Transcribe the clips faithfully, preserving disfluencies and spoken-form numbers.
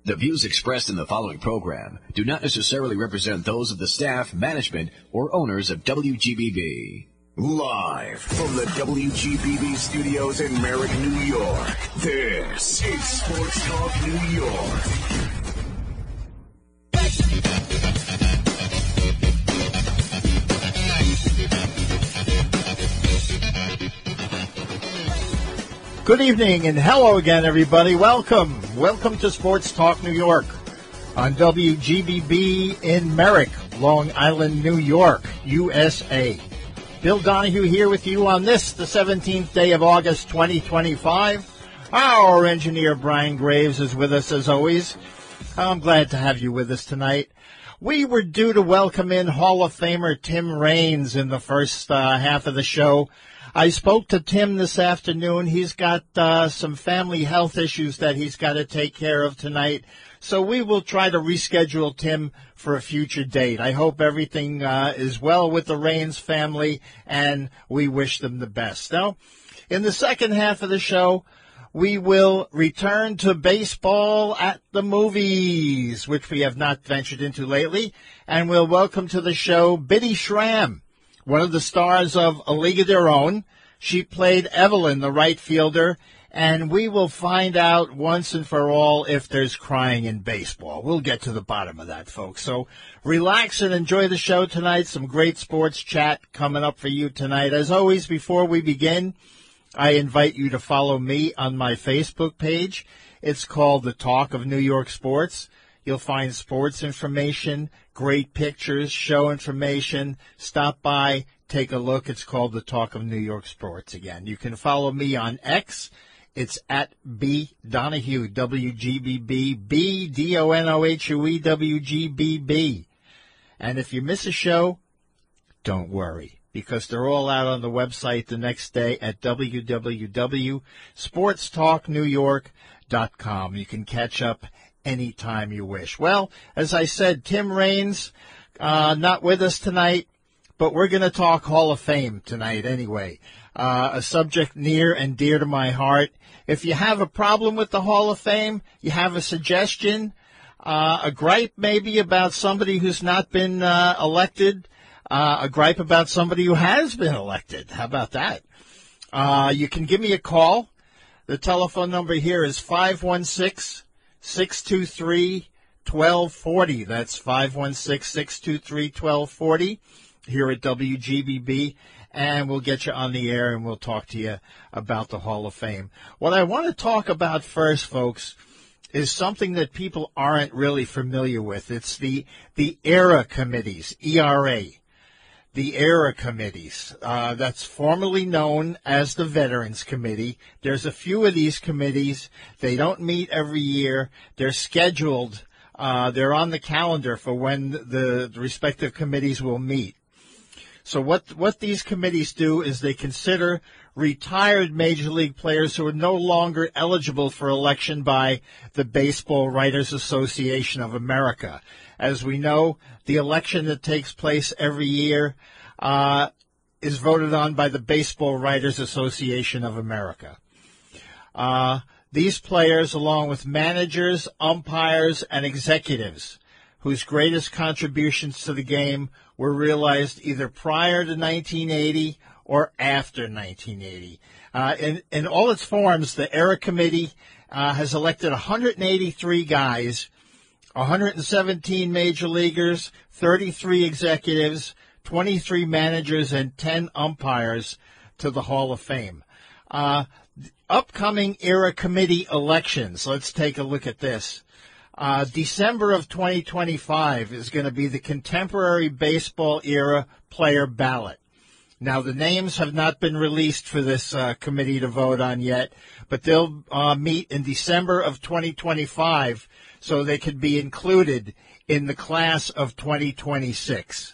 The views expressed in the following program do not necessarily represent those of the staff, management, or owners of W G B B. Live from the W G B B studios in Merrick, New York, this is Sports Talk New York. Good evening and hello again, everybody. Welcome. Welcome to Sports Talk New York on W G B B in Merrick, Long Island, New York, U S A. Bill Donahue here with you on this, the seventeenth day of August, twenty twenty-five. Our engineer, Brian Graves, is with us as always. I'm glad to have you with us tonight. We were due to welcome in Hall of Famer Tim Raines in the first uh, half of the show. I spoke to Tim this afternoon. He's got uh, some family health issues that he's got to take care of tonight. So we will try to reschedule Tim for a future date. I hope everything uh, is well with the Raines family, and we wish them the best. Now, in the second half of the show, we will return to baseball at the movies, which we have not ventured into lately, and we'll welcome to the show Bitty Schramm, one of the stars of A League of Their Own. She played Evelyn, the right fielder, and we will find out once and for all if there's crying in baseball. We'll get to the bottom of that, folks. So relax and enjoy the show tonight. Some great sports chat coming up for you tonight. As always, before we begin, I invite you to follow me on my Facebook page. It's called The Talk of New York Sports. You'll find sports information, great pictures, show information. Stop by, take a look. It's called The Talk of New York Sports again. You can follow me on X. It's at B Donahue, W G B B, B D O N O H U E, W G B B. And if you miss a show, don't worry, because they're all out on the website the next day at w w w dot sports talk new york dot com. You can catch up anytime you wish. Well, as I said, Tim Raines, uh, not with us tonight, but we're going to talk Hall of Fame tonight anyway. Uh, a subject near and dear to my heart. If you have a problem with the Hall of Fame, you have a suggestion, uh, a gripe maybe about somebody who's not been uh, elected, uh, a gripe about somebody who has been elected. How about that? Uh, you can give me a call. The telephone number here is five one six, six two three, one two four zero. That's five one six, six two three, one two four zero here at W G B B. And we'll get you on the air and we'll talk to you about the Hall of Fame. What I want to talk about first, folks, is something that people aren't really familiar with. It's the the ERA committees, E R A. The ERA committees. Uh, that's formerly known as the Veterans Committee. There's a few of these committees. They don't meet every year. They're scheduled. Uh, they're on the calendar for when the, the respective committees will meet. So what what these committees do is they consider retired Major League players who are no longer eligible for election by the Baseball Writers Association of America. As we know, the election that takes place every year uh, is voted on by the Baseball Writers Association of America. Uh, these players, along with managers, umpires, and executives, whose greatest contributions to the game were realized either prior to nineteen eighty or after nineteen eighty. Uh, in, in all its forms, the ERA Committee uh, has elected one hundred eighty-three guys, one hundred seventeen major leaguers, thirty-three executives, twenty-three managers, and ten umpires to the Hall of Fame. Uh, upcoming ERA Committee elections, let's take a look at this. Uh, December of twenty twenty-five is going to be the Contemporary Baseball Era Player Ballot. Now, the names have not been released for this uh, committee to vote on yet, but they'll uh, meet in December of twenty twenty-five so they could be included in the class of twenty twenty-six.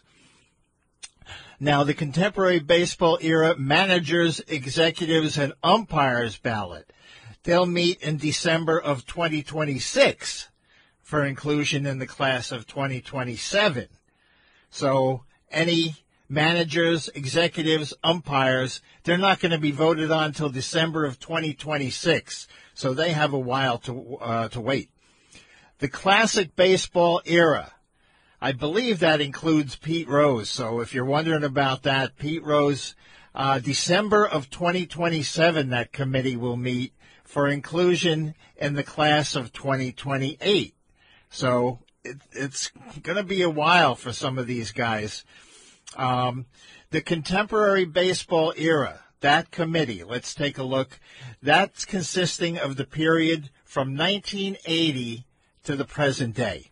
Now, the Contemporary Baseball Era Managers, Executives, and Umpires Ballot, they'll meet in December of twenty twenty-six. For inclusion in the class of twenty twenty-seven. So any managers, executives, umpires, they're not going to be voted on until December of twenty twenty-six. So they have a while to uh, to wait. The classic baseball era. I believe that includes Pete Rose. So if you're wondering about that, Pete Rose, uh, December of twenty twenty-seven, that committee will meet for inclusion in the class of twenty twenty-eight. So it, it's going to be a while for some of these guys. Um, the contemporary baseball era, that committee, let's take a look. That's consisting of the period from nineteen eighty to the present day.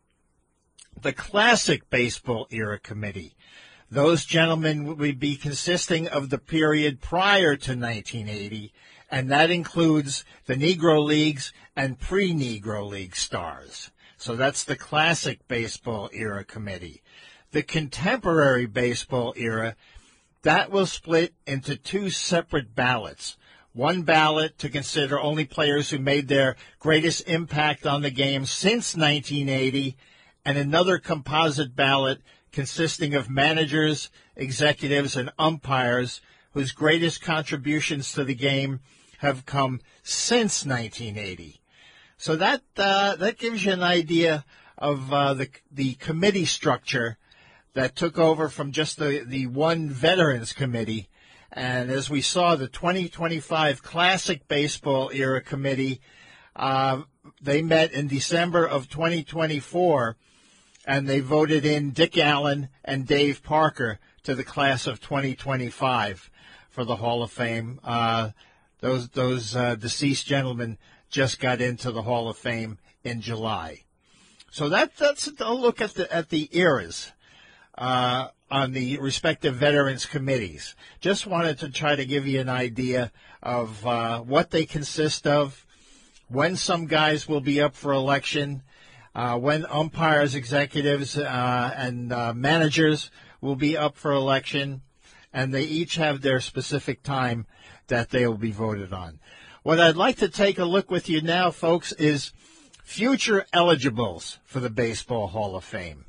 The classic baseball era committee, those gentlemen would be consisting of the period prior to nineteen eighty, and that includes the Negro Leagues and pre-Negro League stars. So that's the classic baseball era committee. The contemporary baseball era, that will split into two separate ballots. One ballot to consider only players who made their greatest impact on the game since nineteen eighty, and another composite ballot consisting of managers, executives, and umpires whose greatest contributions to the game have come since nineteen eighty. So that uh, that gives you an idea of uh, the the committee structure that took over from just the, the one Veterans Committee. And as we saw, the twenty twenty-five Classic Baseball Era Committee, uh, they met in December of twenty twenty-four, and they voted in Dick Allen and Dave Parker to the class of twenty twenty-five for the Hall of Fame. Uh, those those uh, deceased gentlemen just got into the Hall of Fame in July. So that that's a look at the at the eras uh, on the respective veterans committees. Just wanted to try to give you an idea of uh, what they consist of, when some guys will be up for election, uh, when umpires, executives, uh, and uh, managers will be up for election, and they each have their specific time that they will be voted on. What I'd like to take a look with you now, folks, is future eligibles for the Baseball Hall of Fame.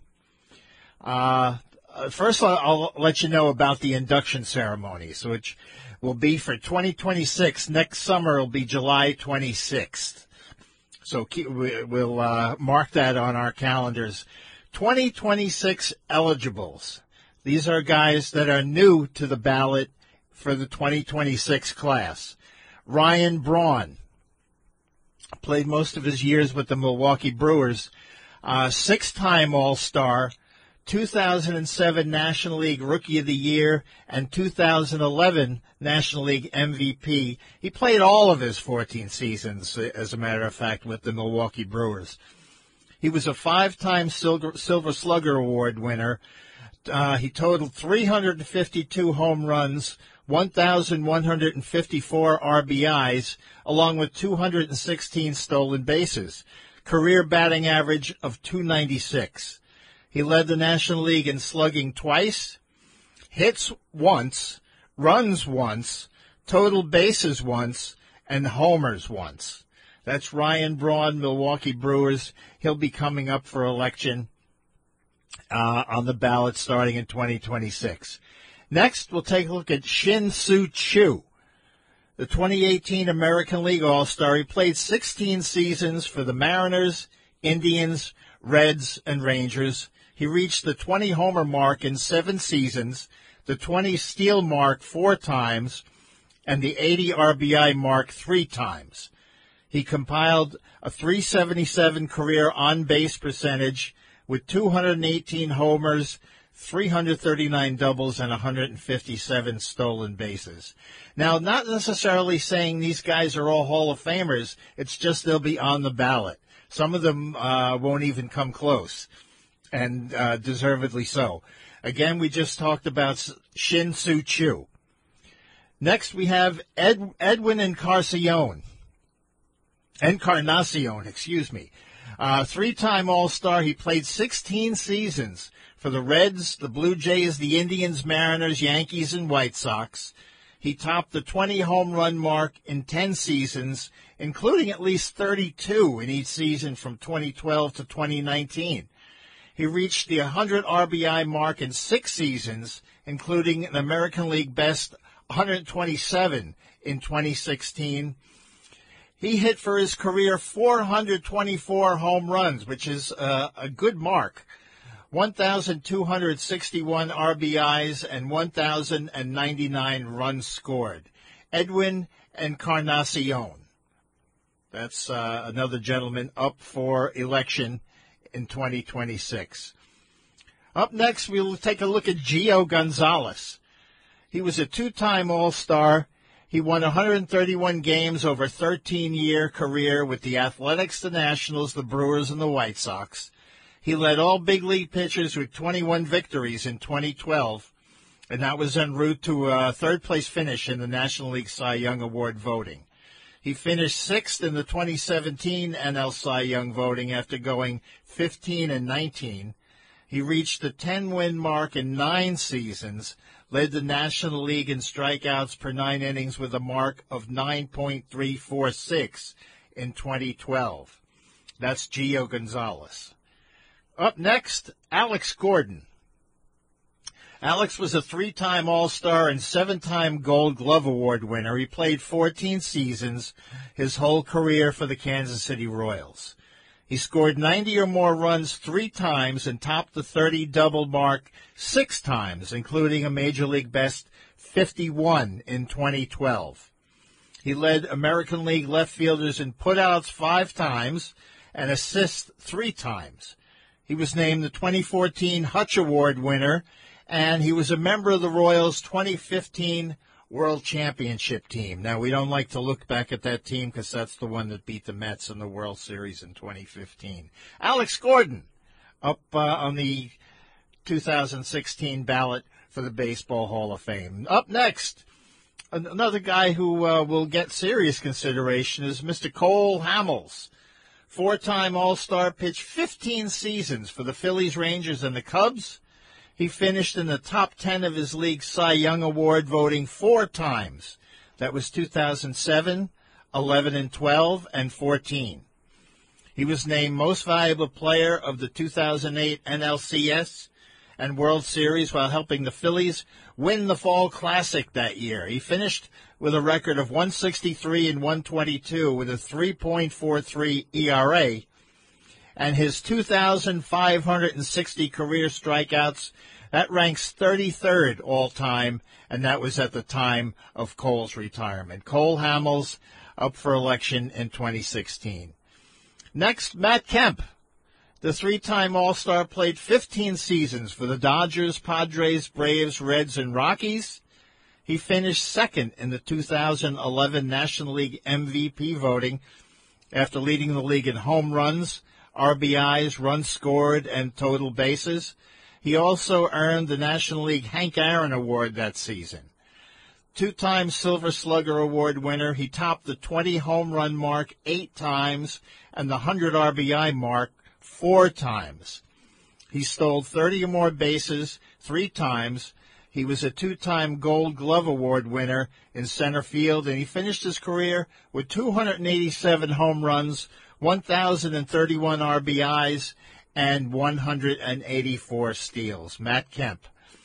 Uh, first, I'll, I'll let you know about the induction ceremonies, which will be for twenty twenty-six. Next summer will be July twenty-sixth. So keep, we'll uh, mark that on our calendars. twenty twenty-six eligibles. These are guys that are new to the ballot for the twenty twenty-six class. Ryan Braun played most of his years with the Milwaukee Brewers. Uh, six-time All-Star, two thousand seven National League Rookie of the Year, and two thousand eleven National League M V P. He played all of his fourteen seasons, as a matter of fact, with the Milwaukee Brewers. He was a five-time Silver, Silver Slugger Award winner. Uh, he totaled three hundred fifty-two home runs, one thousand one hundred fifty-four R B Is, along with two hundred sixteen stolen bases. Career batting average of two ninety-six. He led the National League in slugging twice, hits once, runs once, total bases once, and homers once. That's Ryan Braun, Milwaukee Brewers. He'll be coming up for election uh, on the ballot starting in twenty twenty-six. Next, we'll take a look at Shin-Soo Choo, the twenty eighteen American League All-Star. He played sixteen seasons for the Mariners, Indians, Reds, and Rangers. He reached the twenty homer mark in seven seasons, the twenty steal mark four times, and the eighty R B I mark three times. He compiled a three seventy-seven career on-base percentage with two hundred eighteen homers, three hundred thirty-nine doubles, and one hundred fifty-seven stolen bases. Now, not necessarily saying these guys are all Hall of Famers. It's just they'll be on the ballot. Some of them uh, won't even come close, and uh, deservedly so. Again, we just talked about Shin-Soo Choo. Next, we have Ed, Edwin Encarnacion. Encarnacion, excuse me. Uh, three-time All-Star. He played sixteen seasons for the Reds, the Blue Jays, the Indians, Mariners, Yankees, and White Sox. He topped the twenty home run mark in ten seasons, including at least thirty-two in each season from twenty twelve to twenty nineteen. He reached the one hundred R B I mark in six seasons, including an American League best one hundred twenty-seven in twenty sixteen. He hit for his career four hundred twenty-four home runs, which is uh, a good mark, one thousand two hundred sixty-one R B Is, and one thousand ninety-nine runs scored. Edwin Encarnacion. That's uh, another gentleman up for election in twenty twenty-six. Up next, we'll take a look at Gio Gonzalez. He was a two-time All-Star. He won one hundred thirty-one games over a thirteen-year career with the Athletics, the Nationals, the Brewers, and the White Sox. He led all big league pitchers with twenty-one victories in twenty twelve, and that was en route to a third-place finish in the National League Cy Young Award voting. He finished sixth in the twenty seventeen N L Cy Young voting after going fifteen and nineteen. He reached the ten-win mark in nine seasons, led the National League in strikeouts per nine innings with a mark of nine point three four six in twenty twelve. That's Gio Gonzalez. Up next, Alex Gordon. Alex was a three-time All-Star and seven-time Gold Glove Award winner. He played fourteen seasons, his whole career for the Kansas City Royals. He scored ninety or more runs three times and topped the thirty-double mark six times, including a Major League best fifty-one in twenty twelve. He led American League left fielders in putouts five times and assists three times. He was named the twenty fourteen Hutch Award winner, and he was a member of the Royals' twenty fifteen World Championship team. Now, we don't like to look back at that team because that's the one that beat the Mets in the World Series in twenty fifteen. Alex Gordon, up uh, on the two thousand sixteen ballot for the Baseball Hall of Fame. Up next, another guy who uh, will get serious consideration is Mister Cole Hamels. Four-time All-Star, pitched fifteen seasons for the Phillies, Rangers, and the Cubs. He finished in the top ten of his league Cy Young Award voting four times. That was two thousand seven, eleven, and twelve, and fourteen. He was named Most Valuable Player of the two thousand eight N L C S and World Series while helping the Phillies win the Fall Classic that year. He finished with a record of one sixty-three and one twenty-two with a three point four three E R A. And his two thousand five hundred sixty career strikeouts, that ranks thirty-third all-time, and that was at the time of Cole's retirement. Cole Hamels up for election in twenty sixteen. Next, Matt Kemp. The three-time All-Star played fifteen seasons for the Dodgers, Padres, Braves, Reds, and Rockies. He finished second in the two thousand eleven National League M V P voting after leading the league in home runs, R B Is, runs scored, and total bases. He also earned the National League Hank Aaron Award that season. Two-time Silver Slugger Award winner, he topped the twenty home run mark eight times and the one hundred R B I mark four times. He stole thirty or more bases three times. He was a two-time Gold Glove Award winner in center field, and he finished his career with two hundred eighty-seven home runs, one thousand thirty-one R B Is, and one hundred eighty-four steals. Matt Kemp.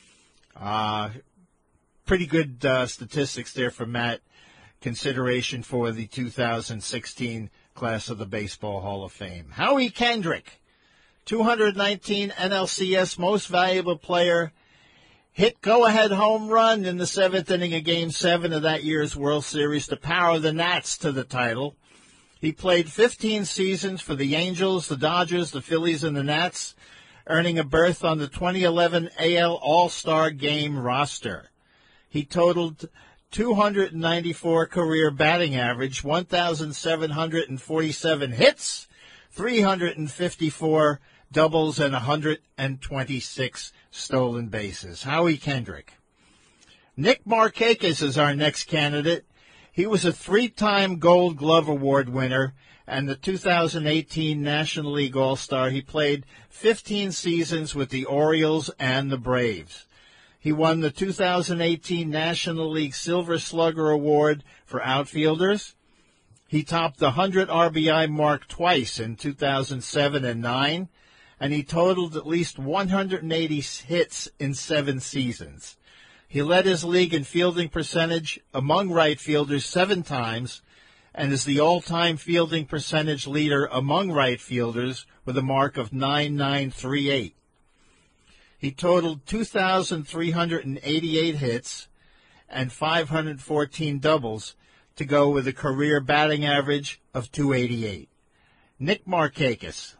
Uh, pretty good uh, statistics there for Matt. Consideration for the two thousand sixteen class of the Baseball Hall of Fame. Howie Kendrick, two hundred nineteen N L C S Most Valuable Player, hit go-ahead home run in the seventh inning of Game seven of that year's World Series to power the Nats to the title. He played fifteen seasons for the Angels, the Dodgers, the Phillies, and the Nats, earning a berth on the twenty eleven A L All-Star Game roster. He totaled two hundred ninety-four career batting average, one thousand seven hundred forty-seven hits, three hundred fifty-four doubles, and one hundred twenty-six stolen bases. Howie Kendrick. Nick Markakis is our next candidate. He was a three-time Gold Glove Award winner and the two thousand eighteen National League All-Star. He played fifteen seasons with the Orioles and the Braves. He won the two thousand eighteen National League Silver Slugger Award for outfielders. He topped the one hundred R B I mark twice in two thousand seven and nine, and he totaled at least one hundred eighty hits in seven seasons. He led his league in fielding percentage among right fielders seven times and is the all-time fielding percentage leader among right fielders with a mark of nine nine three eight. He totaled two thousand three hundred eighty-eight hits and five hundred fourteen doubles to go with a career batting average of two eighty-eight. Nick Markakis.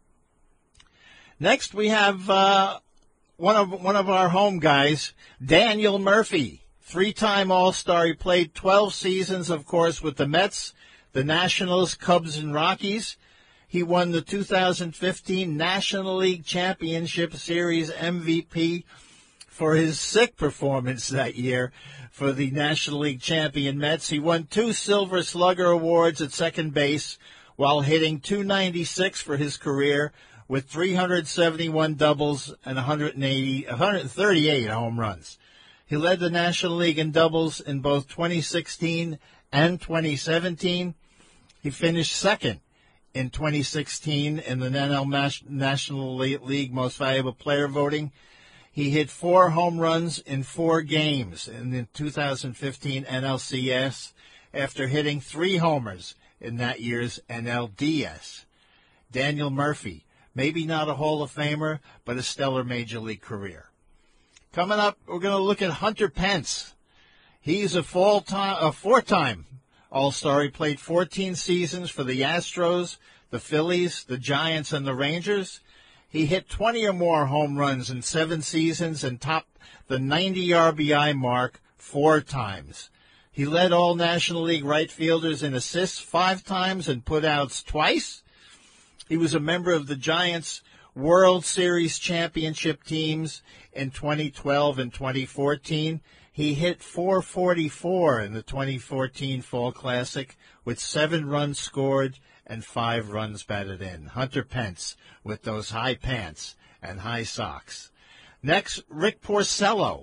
Next, we have uh, one of one of our home guys, Daniel Murphy, three-time All-Star. He played twelve seasons, of course, with the Mets, the Nationals, Cubs, and Rockies. He won the two thousand fifteen National League Championship Series M V P for his sick performance that year for the National League champion Mets. He won two Silver Slugger Awards at second base while hitting two ninety-six for his career with three hundred seventy-one doubles and one hundred eighty, one hundred thirty-eight home runs. He led the National League in doubles in both twenty sixteen and twenty seventeen. He finished second in twenty sixteen in the N L National League Most Valuable Player voting. He hit four home runs in four games in the two thousand fifteen N L C S after hitting three homers in that year's N L D S. Daniel Murphy, maybe not a Hall of Famer, but a stellar Major League career. Coming up, we're going to look at Hunter Pence. He's a, fall time, a four-time All-Star. He played fourteen seasons for the Astros, the Phillies, the Giants, and the Rangers. He hit twenty or more home runs in seven seasons and topped the ninety R B I mark four times. He led all National League right fielders in assists five times and putouts twice. He was a member of the Giants' World Series championship teams in twenty twelve and twenty fourteen. He hit four forty-four in the twenty fourteen Fall Classic with seven runs scored and five runs batted in. Hunter Pence with those high pants and high socks. Next, Rick Porcello,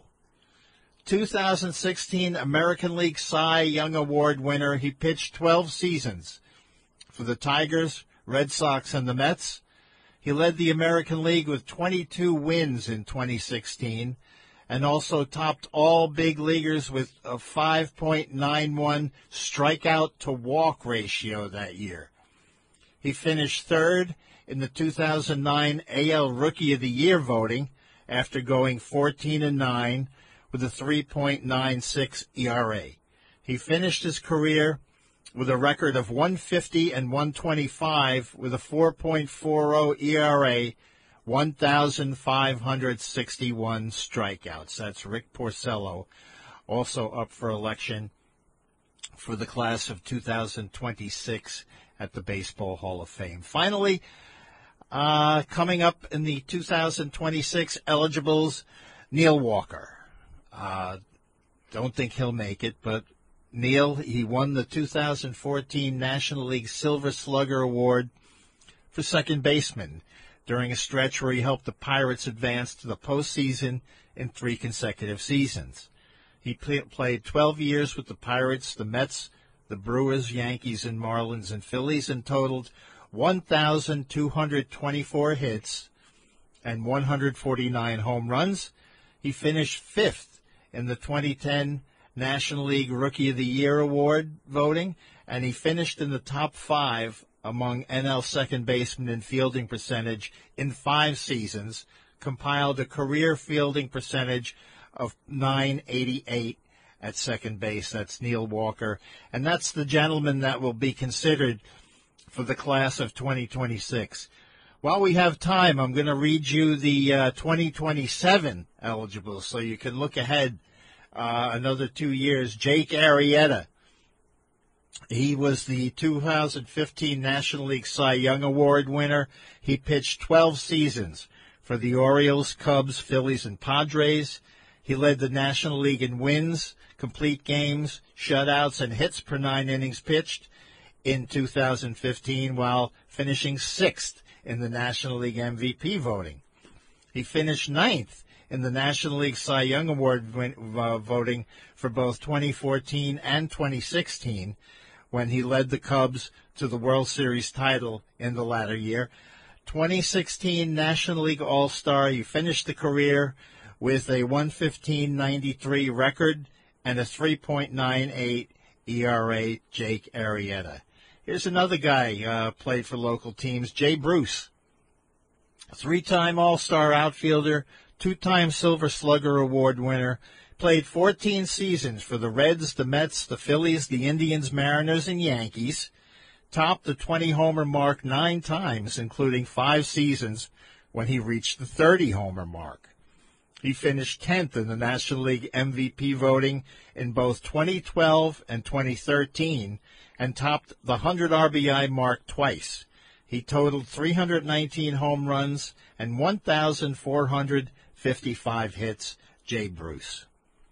two thousand sixteen American League Cy Young Award winner. He pitched twelve seasons for the Tigers, Red Sox, and the Mets. He led the American League with twenty-two wins in twenty sixteen and also topped all big leaguers with a five point nine one strikeout to walk ratio that year. He finished third in the two thousand nine A L Rookie of the Year voting after going fourteen and nine with a three point nine six E R A. He finished his career with a record of one fifty and one twenty-five with a four point four oh E R A, one thousand five hundred sixty-one strikeouts. That's Rick Porcello, also up for election for the class of two thousand twenty-six at the Baseball Hall of Fame. Finally, uh, coming up in the two thousand twenty-six eligibles, Neil Walker. Uh, don't think he'll make it, but Neil, he won the two thousand fourteen National League Silver Slugger Award for second baseman during a stretch where he helped the Pirates advance to the postseason in three consecutive seasons. He play, played twelve years with the Pirates, the Mets, the Brewers, Yankees, and Marlins and Phillies, and totaled one thousand two hundred twenty-four hits and one hundred forty-nine home runs. He finished fifth in the twenty ten National League Rookie of the Year Award voting, and he finished in the top five among N L second basemen in fielding percentage in five seasons, compiled a career fielding percentage of nine eighty-eight at second base. That's Neil Walker, and that's the gentleman that will be considered for the class of twenty twenty-six. While we have time, I'm going to read you the uh, twenty twenty-seven eligibles so you can look ahead uh, another two years. Jake Arrieta. He was the two thousand fifteen National League Cy Young Award winner. He pitched twelve seasons for the Orioles, Cubs, Phillies, and Padres. He led the National League in wins, complete games, shutouts, and hits per nine innings pitched in two thousand fifteen, while finishing sixth in the National League M V P voting. He finished ninth in the National League Cy Young Award win, uh, voting for both twenty fourteen and twenty sixteen, when he led the Cubs to the World Series title in the latter year. twenty sixteen National League All-Star. He finished the career with a one fifteen ninety-three record and a three point nine eight E R A, Jake Arrieta. Here's another guy uh, played for local teams, Jay Bruce. Three-time All-Star outfielder, two-time Silver Slugger Award winner, played fourteen seasons for the Reds, the Mets, the Phillies, the Indians, Mariners, and Yankees. Topped the twenty-homer mark nine times, including five seasons when he reached the thirty-homer mark. He finished tenth in the National League M V P voting in both twenty twelve and twenty thirteen and topped the one hundred R B I mark twice. He totaled three hundred nineteen home runs and one thousand four hundred fifty-five hits. Jay Bruce.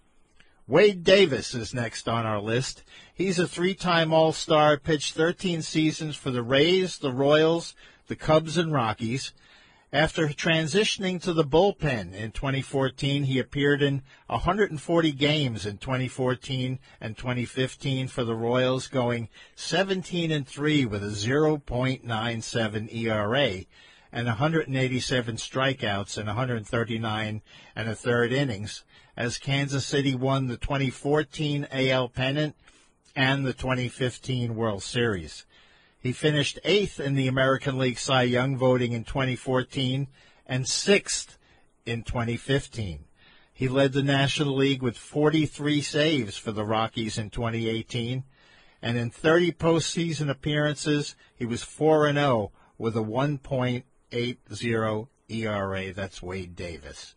Wade Davis is next on our list. He's a three-time All-Star, pitched thirteen seasons for the Rays, the Royals, the Cubs, and Rockies. After transitioning to the bullpen in twenty fourteen, he appeared in one hundred forty games in twenty fourteen and twenty fifteen for the Royals, going seventeen and three with a point nine seven E R A and one hundred eighty-seven strikeouts in one hundred thirty-nine and a third innings, as Kansas City won the twenty fourteen A L pennant and the twenty fifteen World Series. He finished eighth in the American League Cy Young voting in twenty fourteen and sixth in twenty fifteen. He led the National League with forty-three saves for the Rockies in twenty eighteen, and in thirty postseason appearances, he was four and oh with a one point eight oh E R A. That's Wade Davis.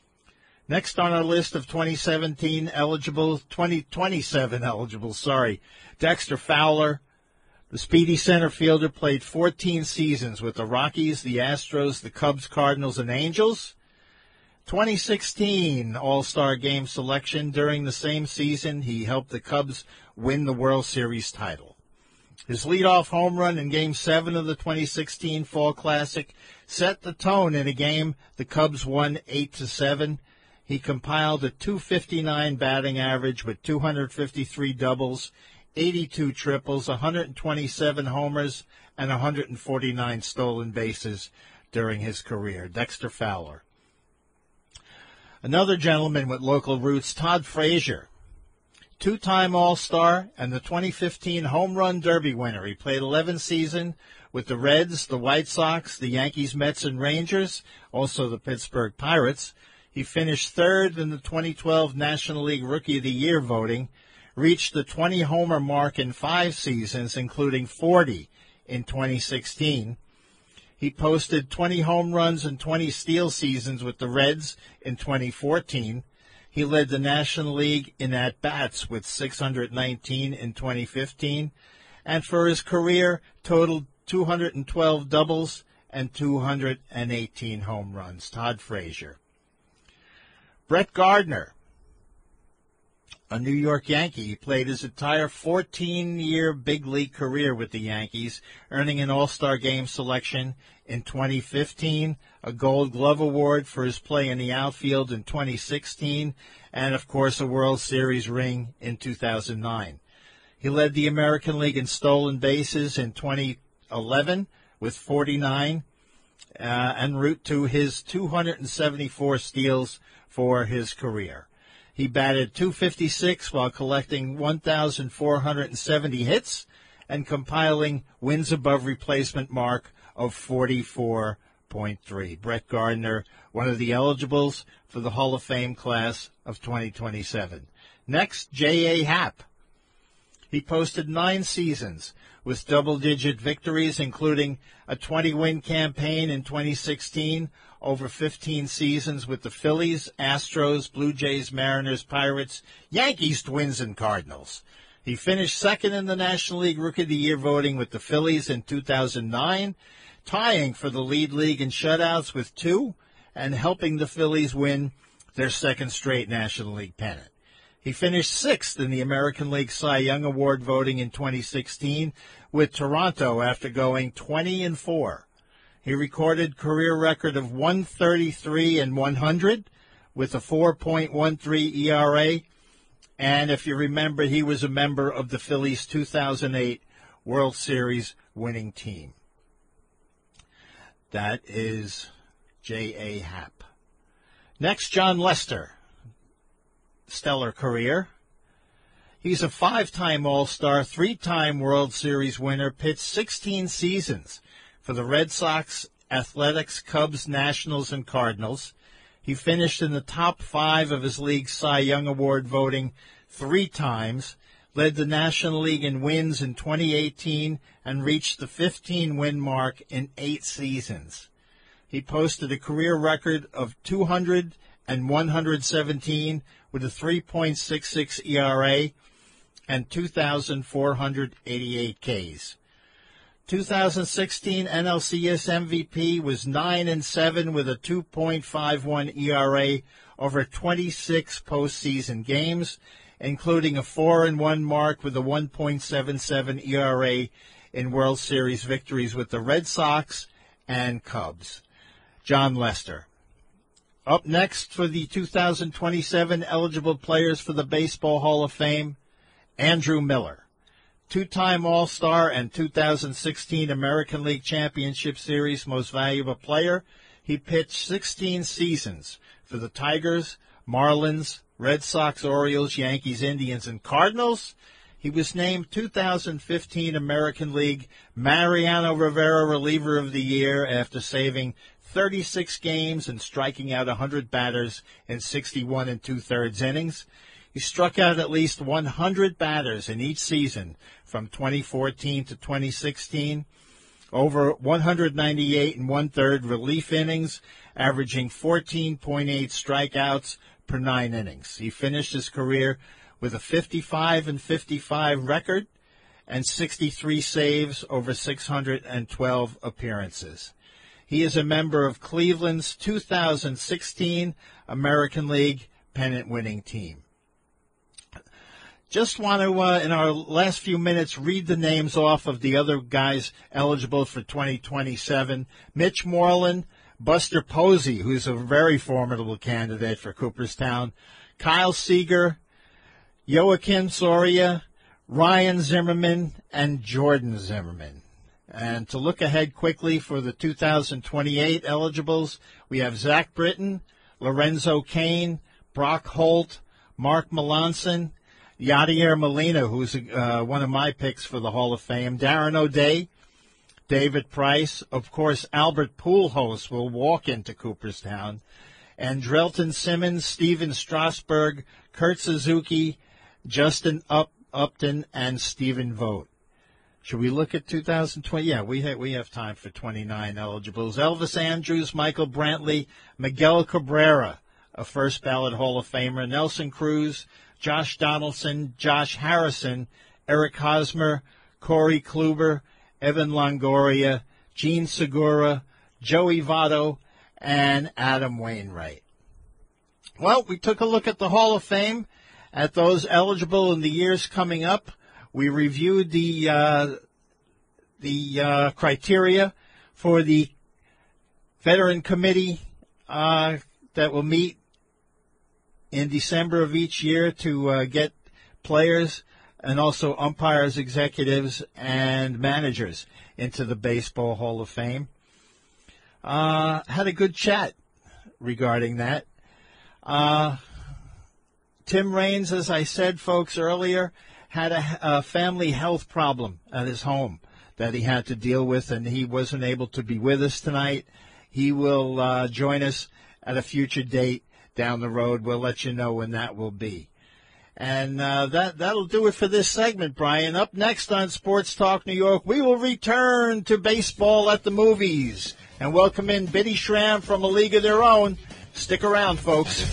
Next on our list of twenty seventeen eligible, twenty twenty-seven eligible, sorry, Dexter Fowler. The speedy center fielder played fourteen seasons with the Rockies, the Astros, the Cubs, Cardinals, and Angels. twenty sixteen All-Star Game selection. During the same season, he helped the Cubs win the World Series title. His leadoff home run in Game seven of the twenty sixteen Fall Classic set the tone in a game the Cubs won eight to seven. He compiled a two fifty-nine batting average with two hundred fifty-three doubles, eighty-two triples, one hundred twenty-seven homers, and one hundred forty-nine stolen bases during his career. Dexter Fowler. Another gentleman with local roots, Todd Frazier. Two-time All-Star and the twenty fifteen Home Run Derby winner. He played eleven seasons with the Reds, the White Sox, the Yankees, Mets, and Rangers, also the Pittsburgh Pirates. He finished third in the twenty twelve National League Rookie of the Year voting, reached the twenty-homer mark in five seasons, including forty in twenty sixteen. He posted twenty home runs and twenty steal seasons with the Reds in twenty fourteen. He led the National League in at-bats with six hundred nineteen in twenty fifteen, and for his career totaled two hundred twelve doubles and two hundred eighteen home runs. Todd Frazier. Brett Gardner, a New York Yankee. He played his entire fourteen-year big league career with the Yankees, earning an All-Star Game selection in twenty fifteen, a Gold Glove Award for his play in the outfield in twenty sixteen, and, of course, a World Series ring in two thousand nine. He led the American League in stolen bases in twenty eleven with forty-nine, uh, en route to his two hundred seventy-four steals for his career. He batted two fifty-six while collecting one thousand four hundred seventy hits and compiling wins above replacement mark of forty-four point three. Brett Gardner, one of the eligibles for the Hall of Fame class of twenty twenty-seven. Next, J A. Happ. He posted nine seasons with double-digit victories, including a twenty-win campaign in twenty sixteen, over fifteen seasons with the Phillies, Astros, Blue Jays, Mariners, Pirates, Yankees, Twins, and Cardinals. He finished second in the National League Rookie of the Year voting with the Phillies in two thousand nine, tying for the lead league in shutouts with two, and helping the Phillies win their second straight National League pennant. He finished sixth in the American League Cy Young Award voting in twenty sixteen with Toronto after going twenty and four. He recorded career record of one thirty-three and one hundred with a four point one three E R A. And if you remember, he was a member of the Phillies' two thousand eight World Series winning team. That is J A. Happ. Next, John Lester. Stellar career. He's a five-time All-Star, three-time World Series winner, pitched sixteen seasons for the Red Sox, Athletics, Cubs, Nationals, and Cardinals. He finished in the top five of his league's Cy Young Award voting three times, led the National League in wins in twenty eighteen, and reached the fifteen-win mark in eight seasons. He posted a career record of two hundred and one hundred seventeen with a three point six six E R A and two thousand four hundred eighty-eight Ks. two thousand sixteen N L C S M V P was nine and seven with a two point five one E R A over twenty-six postseason games, including a four and one mark with a one point seven seven E R A in World Series victories with the Red Sox and Cubs. John Lester. Up next for the two thousand twenty-seven eligible players for the Baseball Hall of Fame, Andrew Miller. Two-time All-Star and two thousand sixteen American League Championship Series Most Valuable Player. He pitched sixteen seasons for the Tigers, Marlins, Red Sox, Orioles, Yankees, Indians, and Cardinals. He was named two thousand fifteen American League Mariano Rivera Reliever of the Year after saving thirty-six games and striking out one hundred batters in sixty-one and two-thirds innings. He struck out at least one hundred batters in each season from twenty fourteen to twenty sixteen, over one hundred ninety-eight and one-third relief innings, averaging fourteen point eight strikeouts per nine innings. He finished his career with a fifty-five and fifty-five record and sixty-three saves over six hundred twelve appearances. He is a member of Cleveland's two thousand sixteen American League pennant-winning team. Just want to, uh, in our last few minutes, read the names off of the other guys eligible for twenty twenty-seven. Mitch Moreland, Buster Posey, who's a very formidable candidate for Cooperstown, Kyle Seager, Joakim Soria, Ryan Zimmerman, and Jordan Zimmerman. And to look ahead quickly for the two thousand twenty-eight eligibles, we have Zach Britton, Lorenzo Cain, Brock Holt, Mark Melanson, Yadier Molina, who's uh, one of my picks for the Hall of Fame, Darren O'Day, David Price, of course, Albert Pujols will walk into Cooperstown, and Drelton Simmons, Steven Strasburg, Kurt Suzuki, Justin Up, Upton, and Stephen Vogt. Should we look at two thousand twenty? Yeah, we have, we have time for twenty-nine eligibles. Elvis Andrews, Michael Brantley, Miguel Cabrera, a first ballot Hall of Famer, Nelson Cruz, Josh Donaldson, Josh Harrison, Eric Hosmer, Corey Kluber, Evan Longoria, Gene Segura, Joey Votto, and Adam Wainwright. Well, we took a look at the Hall of Fame, at those eligible in the years coming up. We reviewed the uh, the uh, criteria for the Veteran Committee uh, that will meet in December of each year to uh, get players and also umpires, executives, and managers into the Baseball Hall of Fame. Uh, had a good chat regarding that. Uh, Tim Raines, as I said, folks, earlier, had a, a family health problem at his home that he had to deal with, and he wasn't able to be with us tonight. He will uh, join us at a future date down the road. We'll let you know when that will be. And uh, that, that'll do it for this segment, Brian. Up next on Sports Talk New York, we will return to baseball at the movies and welcome in Biddy Schramm from A League of Their Own. Stick around, folks.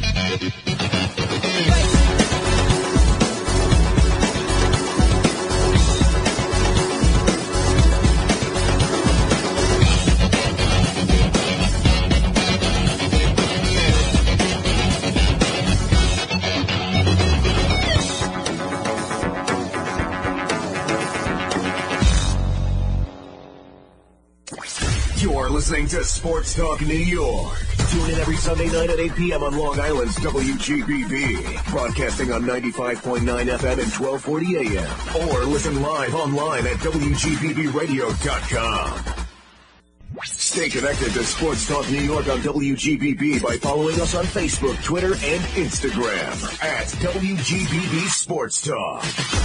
You're listening to Sports Talk New York. Tune in every Sunday night at eight p.m. on Long Island's W G B B. Broadcasting on ninety-five point nine F M and twelve forty A M. Or listen live online at W G B B radio dot com. Stay connected to Sports Talk New York on W G B B by following us on Facebook, Twitter, and Instagram at W G B B Sports Talk.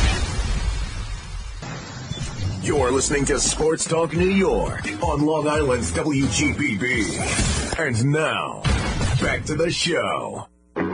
You're listening to Sports Talk New York on Long Island's W G B B. And now, back to the show.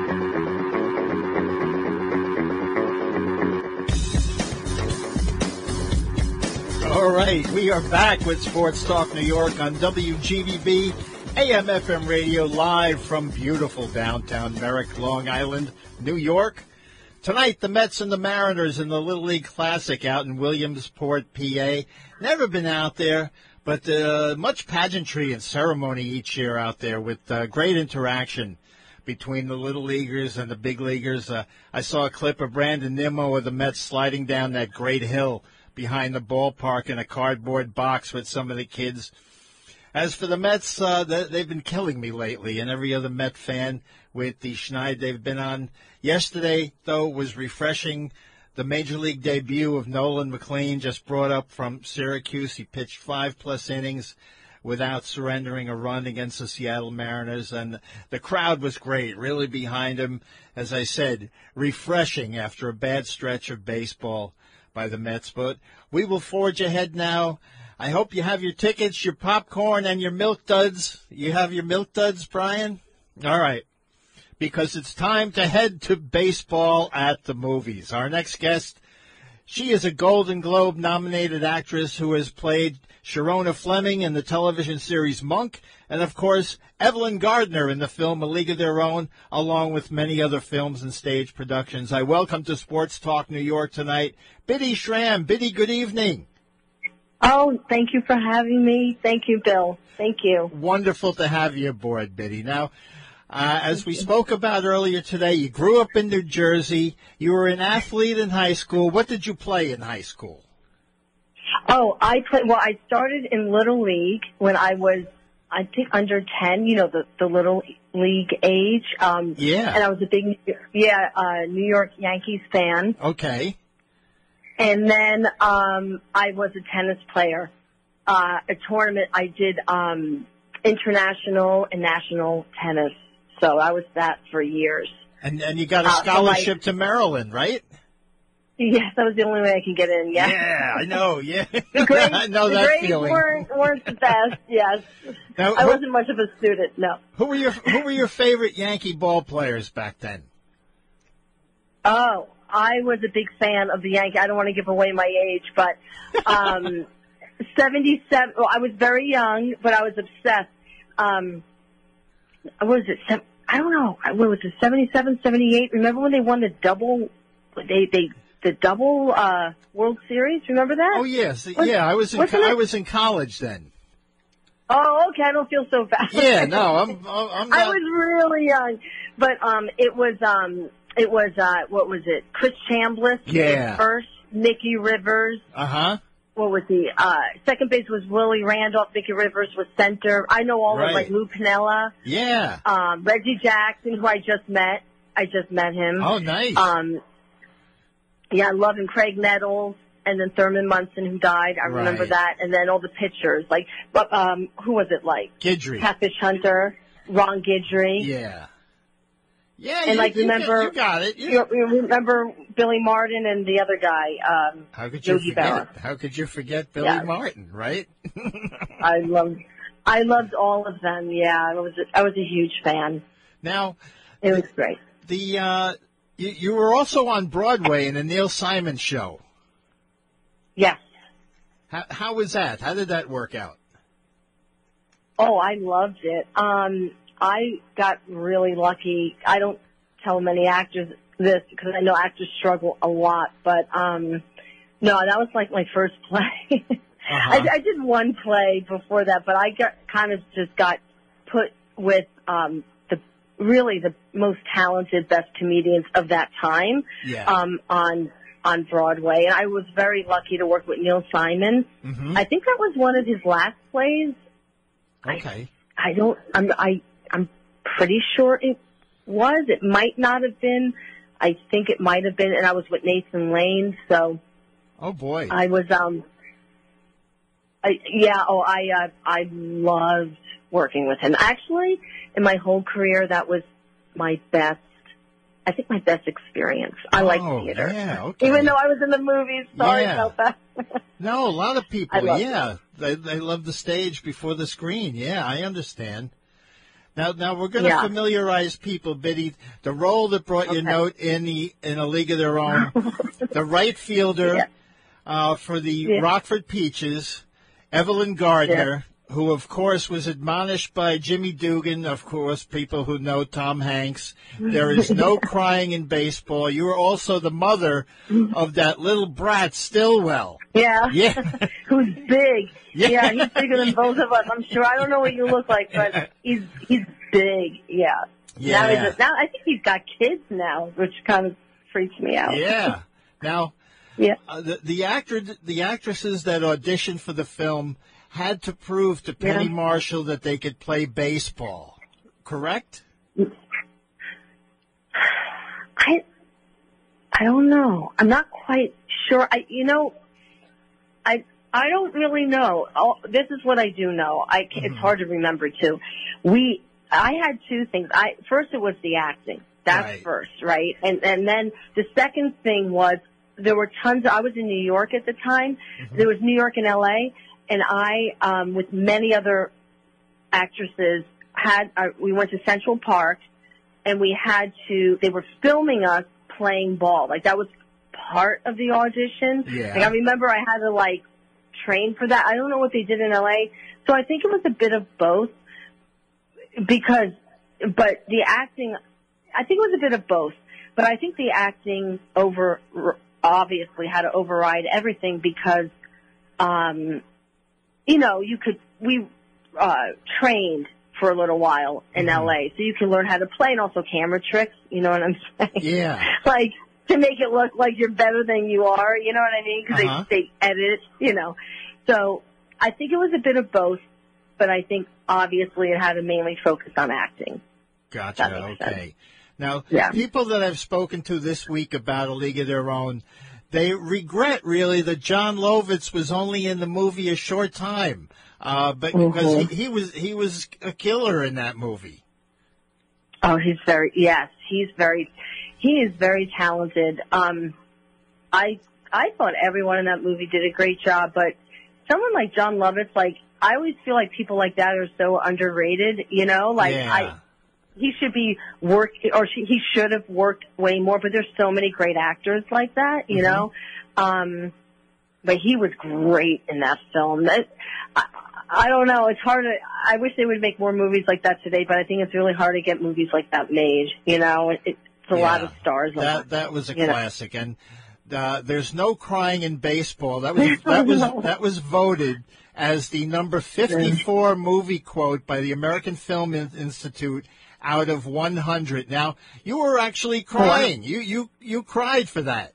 All right, we are back with Sports Talk New York on W G B B, A M F M radio, live from beautiful downtown Merrick, Long Island, New York. Tonight, the Mets and the Mariners in the Little League Classic out in Williamsport, P A. Never been out there, but uh, much pageantry and ceremony each year out there with uh, great interaction between the Little Leaguers and the Big Leaguers. Uh, I saw a clip of Brandon Nimmo of the Mets sliding down that great hill behind the ballpark in a cardboard box with some of the kids. As for the Mets, uh, they've been killing me lately, and every other Met fan with the schneid they've been on. Yesterday, though, was refreshing. The Major League debut of Nolan McLean, just brought up from Syracuse. He pitched five-plus innings without surrendering a run against the Seattle Mariners, and the crowd was great, really behind him. As I said, refreshing after a bad stretch of baseball by the Mets. But we will forge ahead now. I hope you have your tickets, your popcorn, and your milk duds. You have your milk duds, Brian? All right. Because it's time to head to baseball at the movies. Our next guest, she is a Golden Globe-nominated actress who has played Sharona Fleming in the television series Monk, and, of course, Evelyn Gardner in the film A League of Their Own, along with many other films and stage productions. I welcome to Sports Talk New York tonight, Biddy Schramm. Biddy, good evening. Oh, thank you for having me. Thank you, Bill. Thank you. Wonderful to have you aboard, Biddy. Now, uh, as we spoke about earlier today, you grew up in New Jersey. You were an athlete in high school. What did you play in high school? Oh, I played, well, I started in Little League when I was, I think, under ten, you know, the, the Little League age. Um, yeah. And I was a big, yeah, uh, New York Yankees fan. Okay. And then um, I was a tennis player. Uh, a tournament, I did um, international and national tennis. So I was that for years. And and you got a scholarship uh, so my, to Maryland, right? Yes, that was the only way I could get in, yeah. Yeah, I know, yeah. The grades, I know the that grades feeling. Weren't, weren't the best, yes. Now, I who, wasn't much of a student, no. Who were your Who were your favorite Yankee ball players back then? Oh, I was a big fan of the Yankees. I don't want to give away my age, but um, seventy-seven, well, I was very young, but I was obsessed. Um, what was it? I don't know. What was it, seventy-seven, seventy-eight? Remember when they won the double, they, they, the double uh, World Series? Remember that? Oh, yes. Was, yeah, I was in co- I was in college then. Oh, okay. I don't feel so bad. Yeah, no, I'm I'm not... I was really young. But um, it was... Um, It was, uh, what was it? Chris Chambliss yeah. first, Mickey Rivers. Uh-huh. What was he? Uh, second base was Willie Randolph. Mickey Rivers was center. I know all right. of them, like Lou Piniella. Yeah. Um, Reggie Jackson, who I just met. I just met him. Oh, nice. Um, yeah, I love him. Craig Nettles. And then Thurman Munson, who died. I remember right. that. And then all the pitchers. Like, um, who was it like? Gidry. Catfish Hunter. Ron Gidry. Yeah. Yeah, and you, like you remember, you got it. You, you remember Billy Martin and the other guy, um, how could you Yogi forget? Berra. How could you forget Billy yeah. Martin? Right? I loved, I loved all of them. Yeah, I was, a, I was a huge fan. Now, it was great. The uh, you, you were also on Broadway in a Neil Simon show. Yes. How, how was that? How did that work out? Oh, I loved it. Um. I got really lucky. I don't tell many actors this because I know actors struggle a lot, but um, no, that was like my first play. uh-huh. I, I did one play before that, but I got kind of just got put with um, the really the most talented, best comedians of that time yeah. um, on on Broadway, and I was very lucky to work with Neil Simon. Mm-hmm. I think that was one of his last plays. Okay. I, I don't. I'm, I. I'm pretty sure it was. It might not have been. I think it might have been. And I was with Nathan Lane, so. Oh boy. I was. Um. I, yeah. Oh, I uh, I loved working with him. Actually, in my whole career, that was my best. I think my best experience. I oh, like theater. Yeah, okay. Even though I was in the movies. Sorry yeah. about that. No, a lot of people, yeah. It. They they love the stage before the screen. Yeah, I understand. Now, now we're going to yeah. familiarize people, Biddy. The role that brought okay. your note in the in A League of Their Own, the right fielder yeah. uh, for the yeah. Rockford Peaches, Evelyn Gardner, yeah. who, of course, was admonished by Jimmy Dugan, of course, people who know Tom Hanks. There is no crying in baseball. You were also the mother of that little brat, Stillwell. Yeah. Yeah. Who's big. Yeah. yeah, he's bigger than both of us, I'm sure. I don't know what you look like, but he's he's big, yeah. Yeah. Now, he's a, now I think he's got kids now, which kind of freaks me out. Yeah. Now, yeah. uh, the, the, actor, the actresses that auditioned for the film had to prove to Penny yeah. Marshall that they could play baseball, correct? I I don't know. I'm not quite sure. I you know, I I don't really know. Oh, this is what I do know. I mm-hmm. It's hard to remember too. We I had two things. I first it was the acting. That's right. first, right? And and then the second thing was there were tons. Of, I was in New York at the time. Mm-hmm. There was New York and L A, and I, um, with many other actresses, had uh, we went to Central Park, and we had to. They were filming us playing ball. Like that was part of the audition. Yeah. Like I remember I had to like train for that. I don't know what they did in L A. So I think it was a bit of both because, but the acting, I think it was a bit of both, but I think the acting over, obviously had to override everything because, um, you know, you could, we, uh, trained for a little while in mm-hmm. L A, so you can learn how to play and also camera tricks, you know what I'm saying? Yeah. Like, to make it look like you're better than you are, you know what I mean? Because uh-huh. they, they edit, you know. So I think it was a bit of both, but I think obviously it had to mainly focus on acting. Gotcha. Okay. Sense. Now, yeah. people that I've spoken to this week about A League of Their Own, they regret really that John Lovitz was only in the movie a short time, uh, but mm-hmm. because he, he was he was a killer in that movie. Oh, he's very yes, he's very. He is very talented. Um, I I thought everyone in that movie did a great job, but someone like John Lovitz, like I always feel like people like that are so underrated. You know, like yeah. I, he should be work or she, he should have worked way more. But there's so many great actors like that. You mm-hmm. know, um, but he was great in that film. That, I, I don't know. It's hard to. I wish they would make more movies like that today, but I think it's really hard to get movies like that made. You know, it, it a yeah, lot of stars. That that. that was a you classic, know. and uh, there's no crying in baseball. That was that was that was voted as the number fifty-four movie quote by the American Film Institute out of one hundred. Now you were actually crying. You you you cried for that.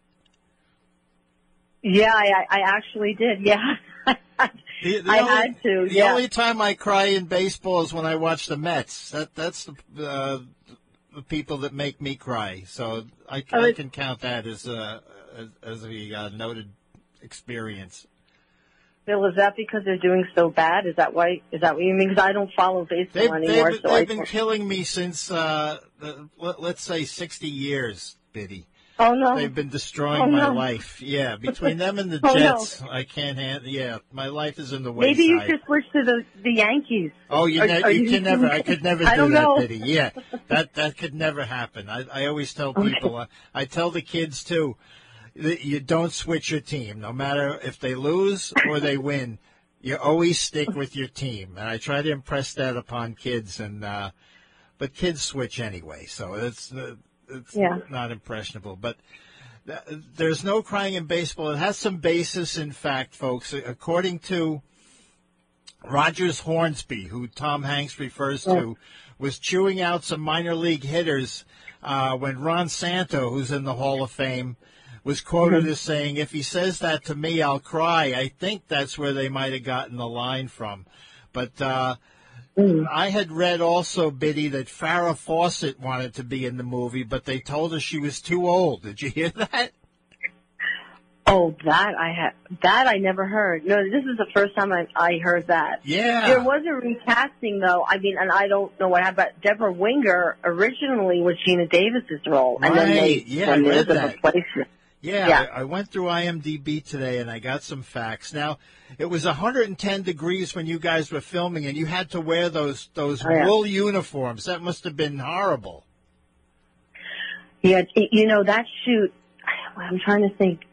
Yeah, I, I actually did. Yeah, the, the I only, had to. The yeah. only time I cry in baseball is when I watch the Mets. That that's the. Uh, the people that make me cry, so I, I can count that as a as, as a uh, noted experience. Bill, is that because they're doing so bad? Is that why? Is that what you mean? Because I don't follow baseball they've, anymore. They've, so they've I been killing me since uh, the, let's say sixty years, Biddy. Oh no! They've been destroying oh, my no. life. Yeah, between them and the oh, Jets, no. I can't handle. Yeah, my life is in the wayside. Maybe you should switch to the the Yankees. Oh, you, are, ne- are you you can never. I could never I do don't that, know. Biddy. Yeah, that that could never happen. I I always tell people. Okay. I, I tell the kids too. That you don't switch your team, no matter if they lose or they win. You always stick with your team, and I try to impress that upon kids. And uh, but kids switch anyway, so it's uh, it's yeah. not impressionable. But th- there's no crying in baseball. It has some basis in fact, folks. According to Rogers Hornsby, who Tom Hanks refers to, yeah. was chewing out some minor league hitters uh, when Ron Santo, who's in the Hall of Fame, was quoted as saying, if he says that to me, I'll cry. I think that's where they might have gotten the line from. But uh, mm. I had read also, Biddy, that Farrah Fawcett wanted to be in the movie, but they told her she was too old. Did you hear that? Oh, that I had that I never heard. No, this is the first time I, I heard that. Yeah. There was a recasting, though. I mean, and I don't know what happened, but Deborah Winger originally was Gina Davis's role. Right. And then they, yeah, when I read the that. replacement. Yeah, Yeah. I, I went through I M D B today, and I got some facts. Now, it was one hundred ten degrees when you guys were filming, and you had to wear those those Oh, yeah. wool uniforms. That must have been horrible. Yeah, it- you know, that shoot, I'm trying to think.